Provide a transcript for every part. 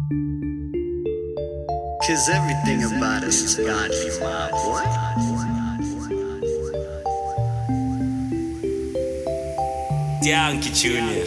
'Cause everything about us is godly, my boy. Yankee Junior.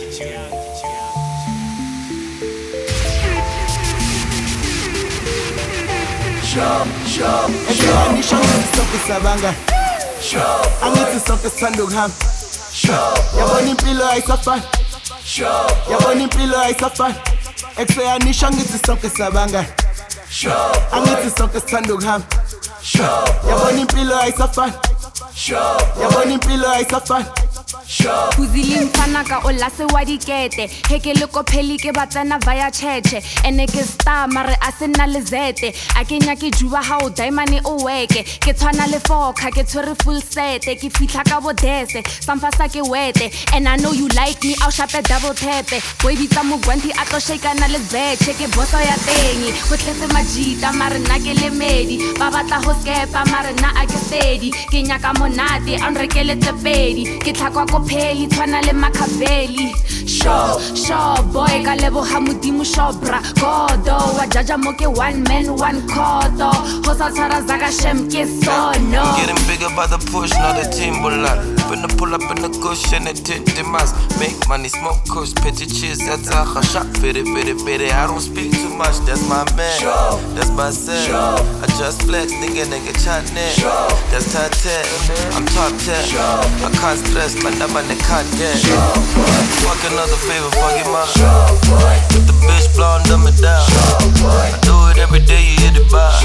Ngisho sonke sabanga angithi sonke sithanda ukuhamba yabona impilo ayisafani yabona impilo ayisafani ekuseyanisho ngithi sonke sabanga angithi sonke sithanda ukuhamba yabona impilo ayisafani yabona impilo ayisafani Kuzili mfana ka olase wa dikete heke le kopheli ke batsana via cheche ene ke star mare a se nna le zete a ke nya ke juba ha o diamond o weke ke tshwana le foka ke tshwere full set ke fitla ka bodese samfa sa ke wete and I know you like me I'll shape double tap boy bitsa mogwanti a tlo shake na le zete ke boso ya tengi go tletse majita mare nna ke le medi ba batla ho skepa mare nna a ke steady ke nya ka monate a nrekele tsepedi ke tlhakwa ko peli tshwana le Machiavelli Sure boy ka leboga modimo shobra godo wa jaja mo ke one man one kodo ho sa tshara zaka shem ke sono Getting bigger by the push, not a timberland. Finna pull up in the cushion and tint the mask. Make money, smoke kush, petty cheese, that's a shot. Fitty, I don't speak too much, that's my man. That's my set. I just flex, nigga chat net. That's top 10, I'm top 10. I can't stress, man, I'm on the content. Fuck another favor, fuck it, man. If the bitch blonde, dumb it down. I do it every day, you hit it by.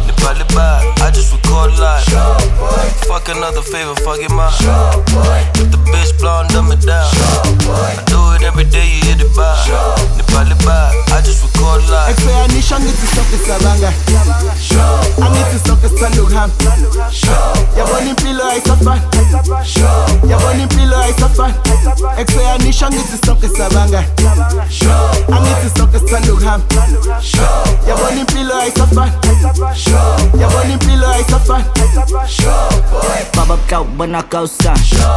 I just record live. Fuck another favor, fuck it, man. If the bitch blonde, dumb it down. I do it every day, you hit it by. I just record live. ekuseyanisho ngithi sonke sabanga angithi sonke sithanda ukuhamba yabona impilo ayisafani yabona impilo ayisafani ekuseyanisho ngithi sonke sabanga angithi sonke sithanda ukuhamba yabona impilo ayisafani yabona impilo ayisafani Baba kau bona kausa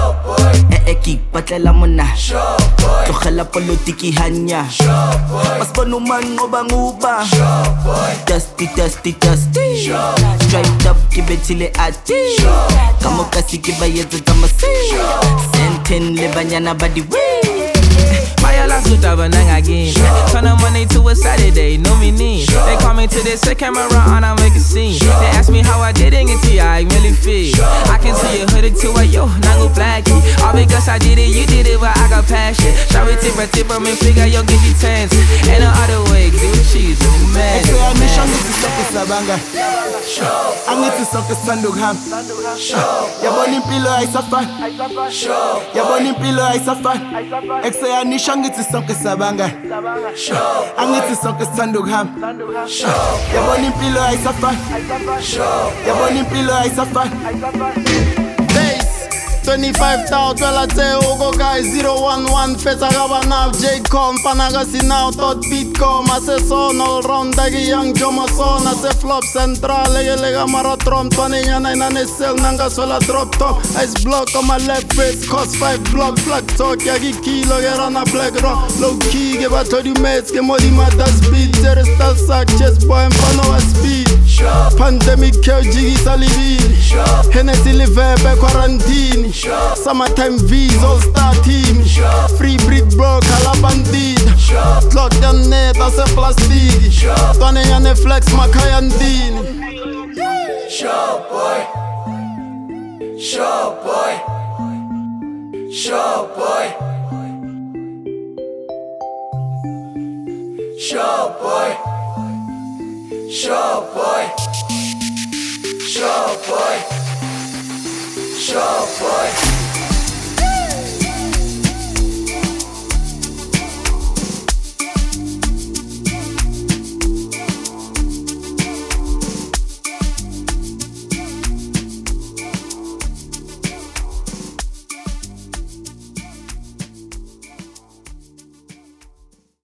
ki patlela mona tlogela politiki hanya basibona uma ngoba nguba dusty straight up kibethile ati kamoka sikibayetsa tamasi senten le banyana badi My last good again. Turn a Monday to a Saturday, no meaning. They call me to this camera on, I make a scene. They ask me how I did it, it's I really feel. I can see you hooded to a yo, nango blackie. All because I did it, you did it, but I got passion. Shall we tip, me figure yo give you chance. And the other way, do cheese and man. ekuseyanisho ngithi sonke sabanga angithi sonke sithanda ukuhamba yabona impilo ayisafani yabona impilo ayisafani ekuseyanisho ngithi sonke sabanga angithi sonke sithanda ukuhamba yabona impilo ayisafani yabona impilo ayisafani 25,000 twela tse uko guys 011 fetsa ka bana J-Com fana si now tot beatcom ase son all round dagi young Jomo son ase flop central lega maratron twanenyana inane sell nanga sola drop top ice block on my left face cost 5 block flag talk ya ki kilo get on a black rock low key ke batho di mates ke modi mata speed zero star sack chest boy mfano wa speed pandemic jigi salivili Hennessy live quarantine summertime V's all star team free brick bro kalabandida clock them net as a plastic twane yane flex makayandini Show boy. Show boy. Show boy. Show boy. Show boy. Show boy. Show boy.